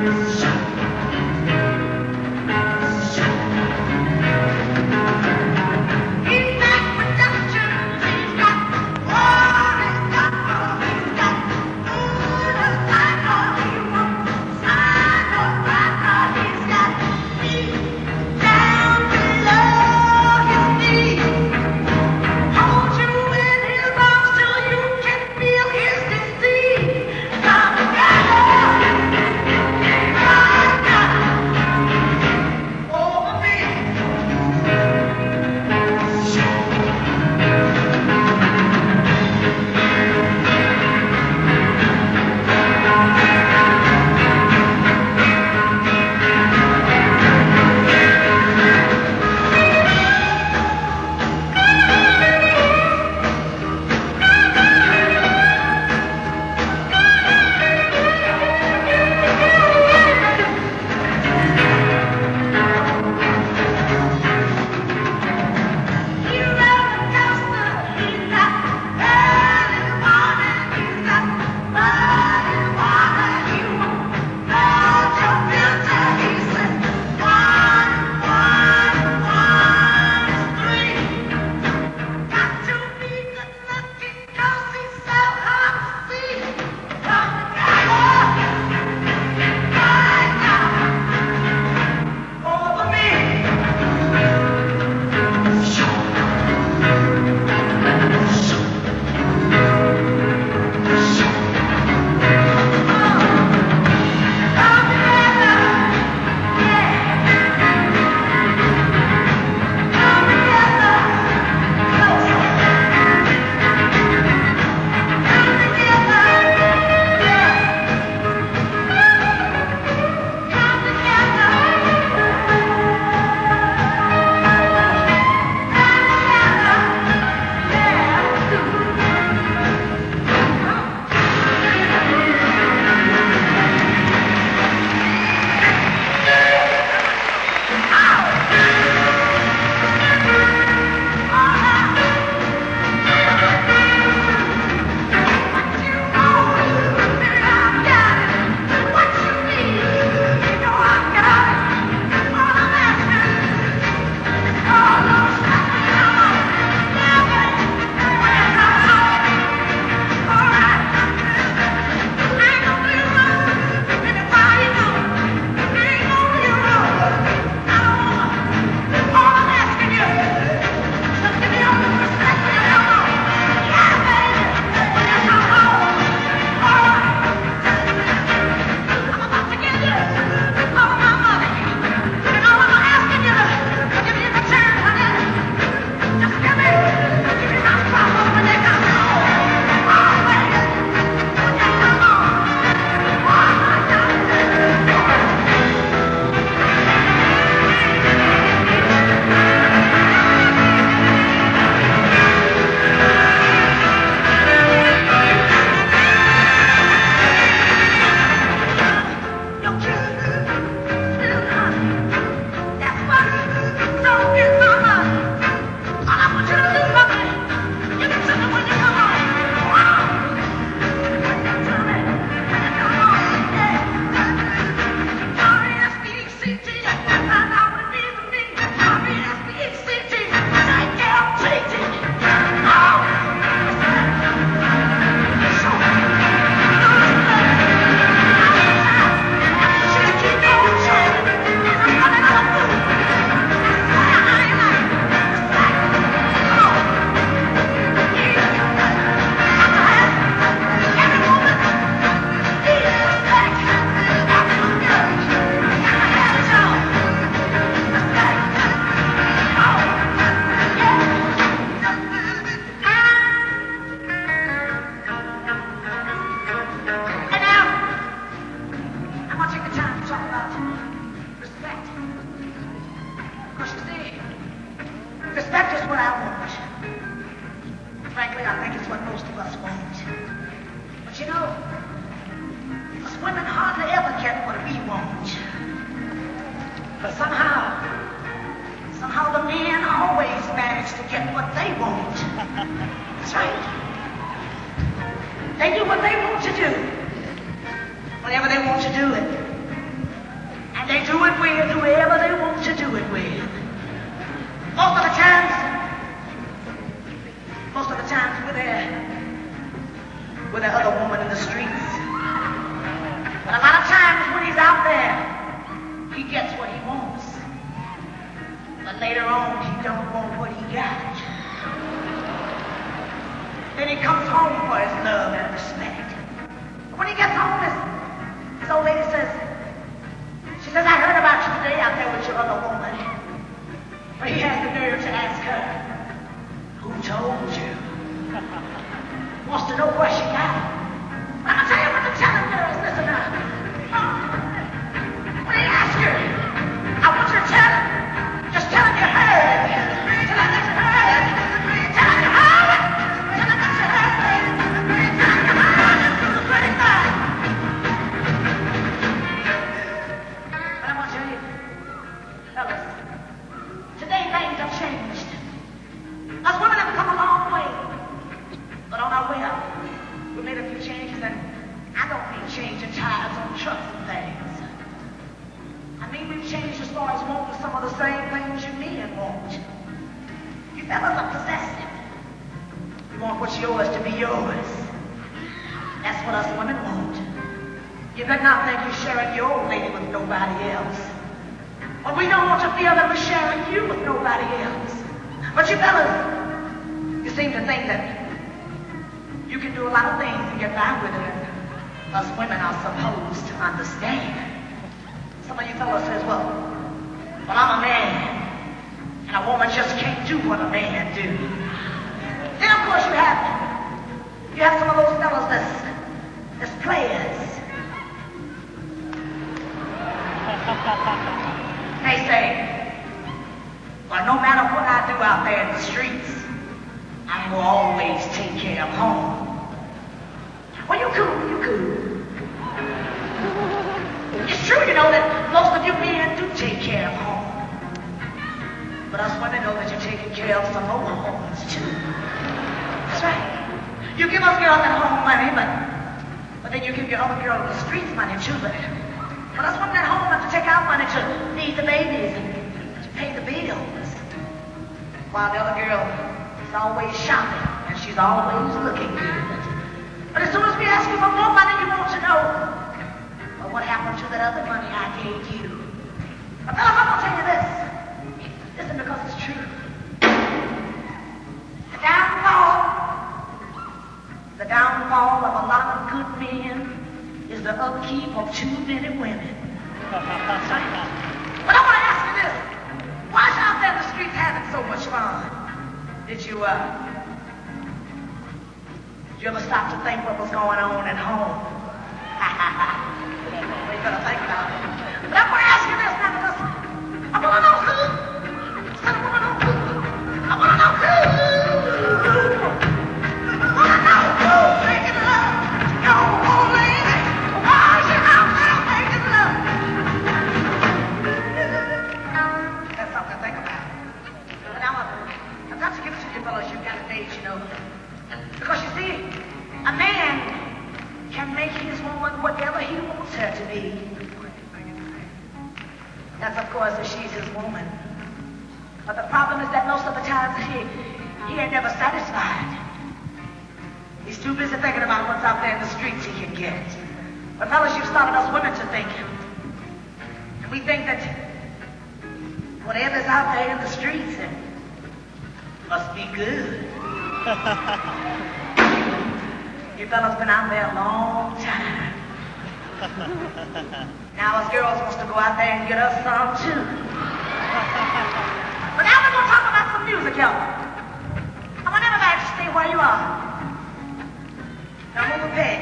They do what they want to do, whenever they want to do it. And they do it with whoever they want to do it with. Most of the times with the other woman in the streets. But a lot of times when he's out there, he gets what he wants. But later on, he don't want what he got. Then he comes home for his love and respect. When he gets home, his old lady says, she says, I heard about you today out there with your other woman. But he has the nerve to ask her, who told you? Wants to know where she got it. I'm going to tell you what the telling girls, listen now. When he asks her, I want you to tell him, just tell him you heard it. Tell him that you heard it. Tell him you heard it. Tell him that you heard it. Tell him you heard it. It's a pretty thing. But I want to tell you, fellas, today things have changed. Us women have come a long way. But on our way up, we made a few changes, and I don't mean changing tires on trucks and things. I mean we've changed as far as wanting some of the same things you men want. You fellas are possessive. You want what's yours to be yours. That's what us women want. You better not think you're sharing your old lady with nobody else. But we don't want to feel that we're sharing you with nobody else. But you fellas, you seem to think that you can do a lot of things and get by with it. Us women are supposed to understand. Some of you fellas says, well, I'm a man, and a woman just can't do what a man do. Then of course you have some of those fellas that's players. They say, well, no matter what I do out there in the streets, I will always take care of home. Well, you cool. It's true, you know, that most of you men do take care of home. But us women know that you're taking care of some more homes, too. That's right. You give us girls at home money, but then you give your other girl in the streets money, too. But us women at home have to take our money to feed the babies and to pay the bills. While the other girl is always shopping, and she's always looking good. But as soon as we ask you for more money, you want to know, well, what happened to that other money I gave you? But fellas, I'm going to tell you this. Listen, because it's true. The downfall of a lot of good men is the upkeep of too many women. But I want to ask you this. Why is out there in the streets having so much fun? Did you ever stop to think what was going on at home? We better think about it. But I want to ask you this now, because I want to know who. I want to know who. I want to know who. I want to know who's making love. Your old lady. Why is you out there making love? That's something to think about. But now I've got to give it to you fellas. You've got to date, you know. Because you see, a man can make his woman whatever he wants her to be. That's of course if she's his woman. But the problem is that most of the times he ain't never satisfied. He's too busy thinking about what's out there in the streets he can get. But fellas, you've started us women to think. And we think that whatever's out there in the streets, it must be good. You fellas been out there a long time. Now us girls wants to go out there and get us some too. But now we're going to talk about some music, y'all. I want everybody to stay where you are. Now move a peg.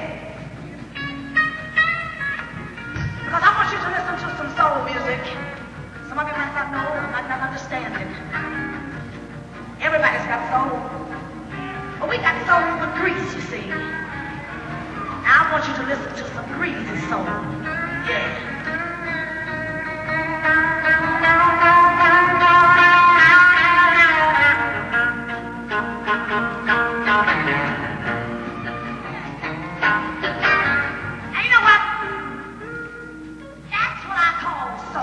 Because I want you to listen to some soul music. Some of you might not know, might not understand it. Everybody's got soul. But we got soul with grease, you see. Now I want you to listen to some greasy soul. Yeah. And you know what? That's what I call soul.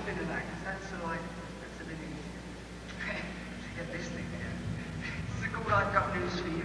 spin it like that's a bit easier. Get this thing here. This is cool. I've got news for you.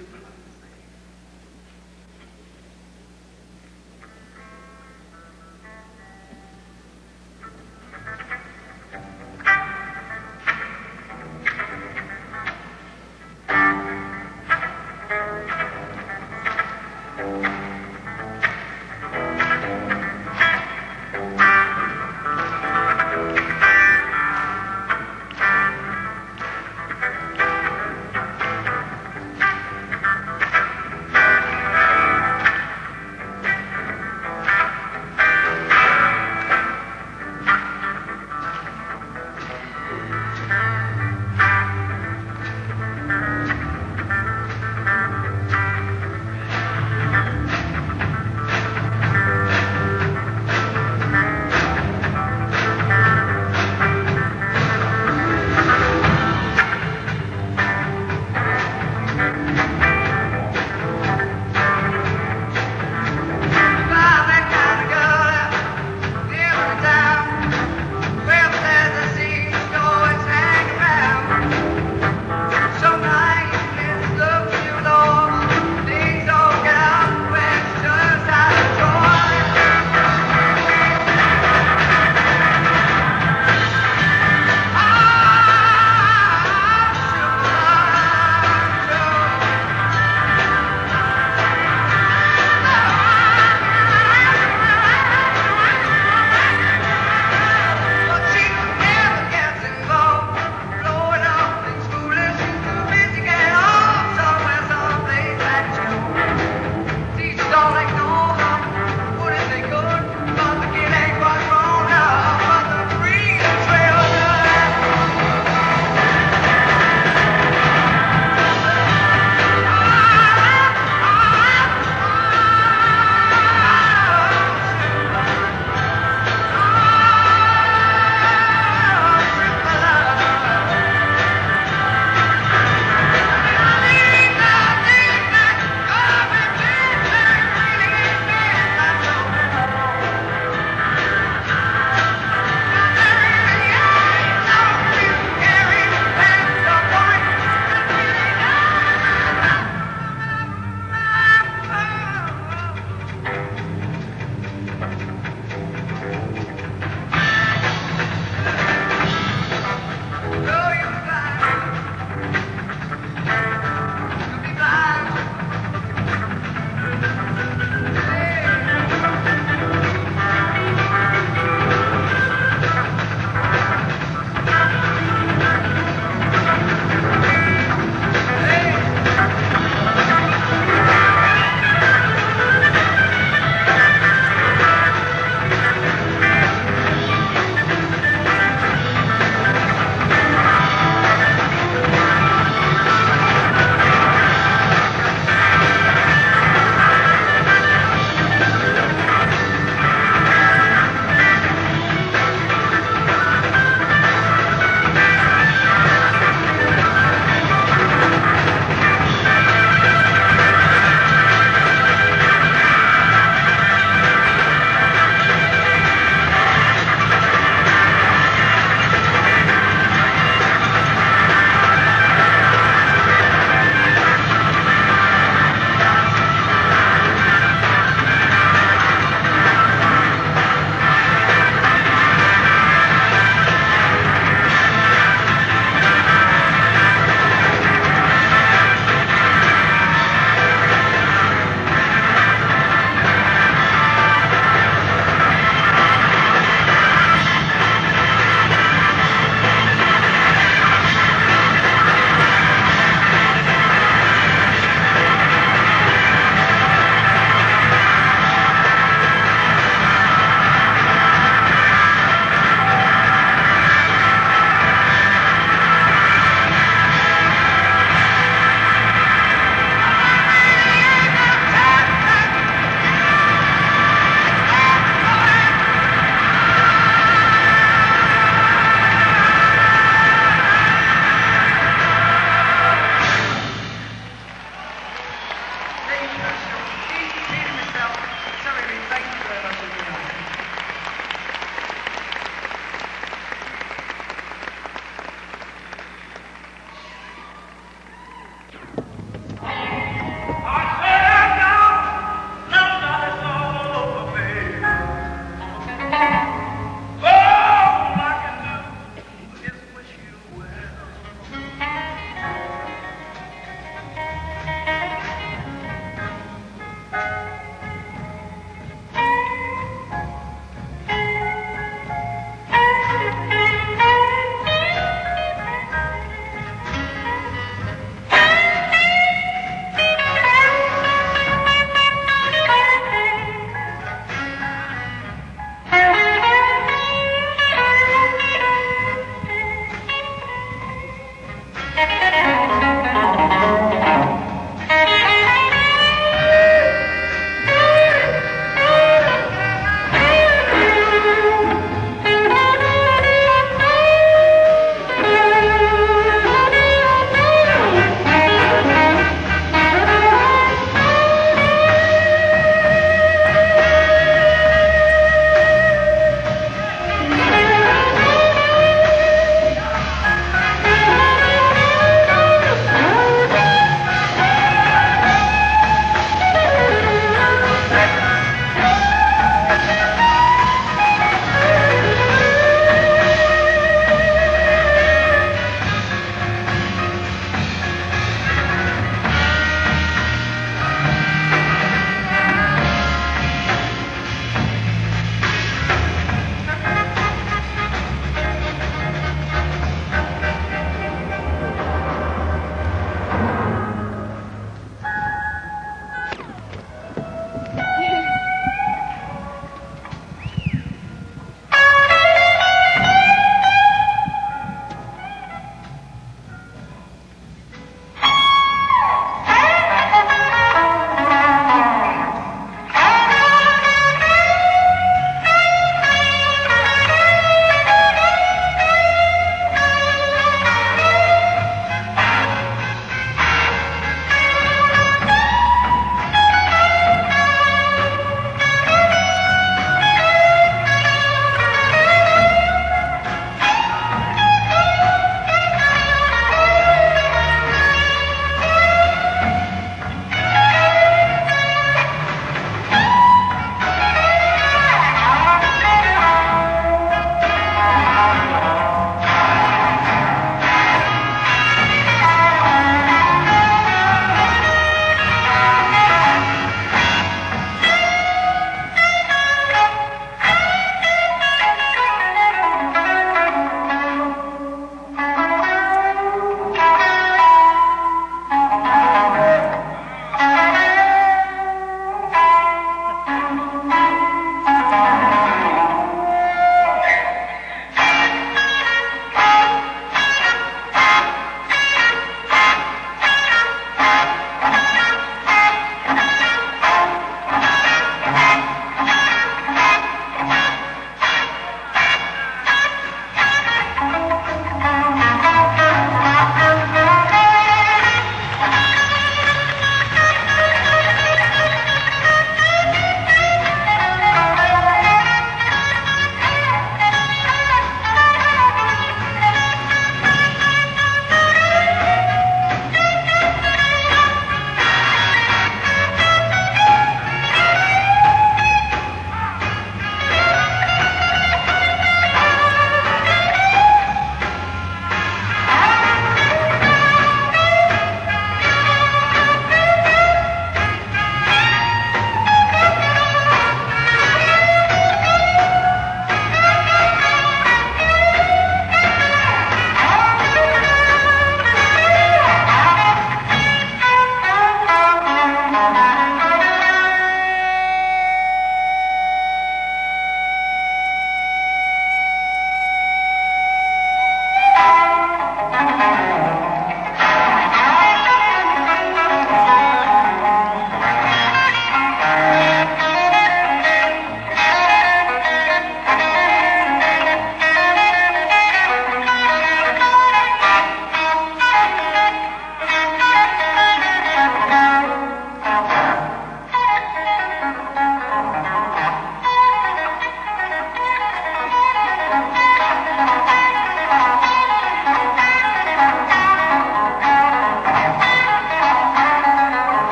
super like this thing.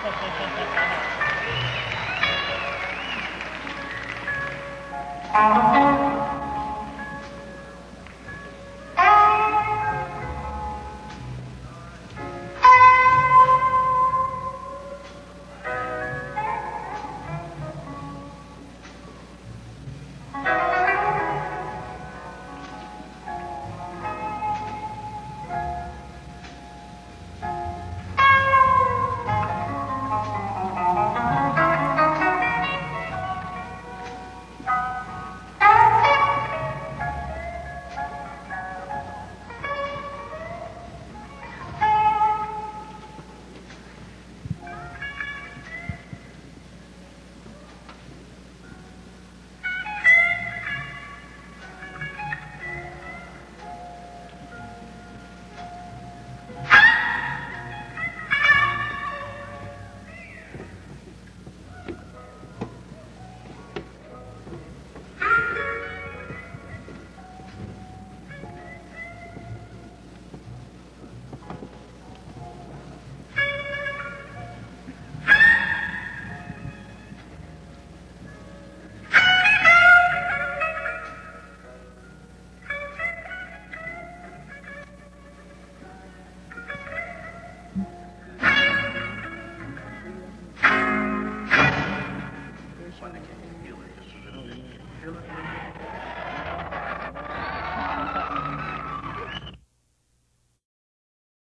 Why they can't feel it just a little bit? Feel it?